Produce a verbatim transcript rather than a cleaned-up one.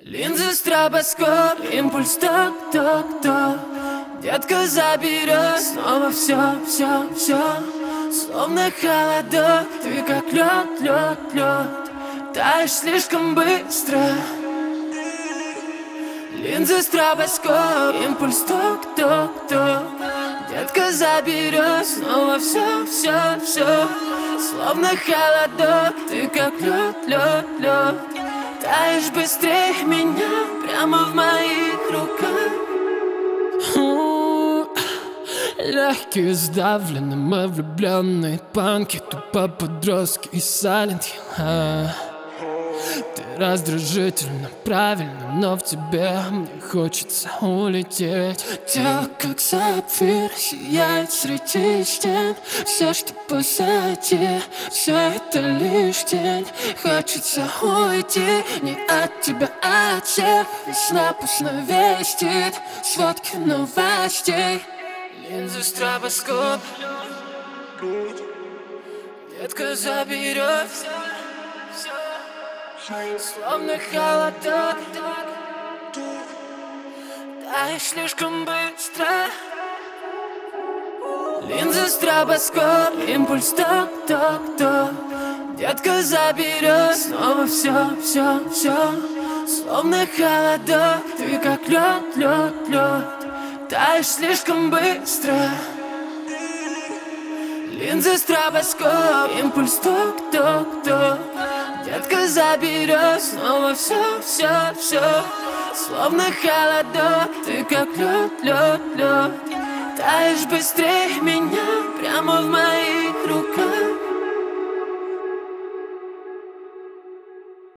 Линзы, стробоскоп, импульс, ток-ток-ток. Детка, заберет снова все, все, все. Словно холодок, ты как лед, лед, лед. Таешь слишком быстро. Линзы, стробоскоп, импульс, ток-ток-ток. Детка, заберет снова все, все, все. Словно холодок, ты как лед, лед, лед. Таешь быстрее меня прямо в моих руках. Легкие сдавлены, мы влюбленные панки, тупо подростки и Silent Hill. Ты раздражительно, правильно, но в тебе мне хочется улететь. Тело как сапфир сияет среди стен. Все, что позади, все это лишь тень. Хочется уйти не от тебя, а от всех. Весна пусть навестит сводки новостей. Линзы, стробоскоп, детка, заберет словно холодок. Таешь слишком быстро. Линзы, стробоскоп, импульс, ток-ток-ток. Детка, заберет снова все, все, все. Словно холодок, ты как лед, лед, лед. Таешь слишком быстро. Линзы, стробоскоп, импульс, ток-ток-ток. Детка, заберет снова все, все, все. Словно холодок, ты как лед, лед, лед. Таешь быстрее меня прямо в моих руках.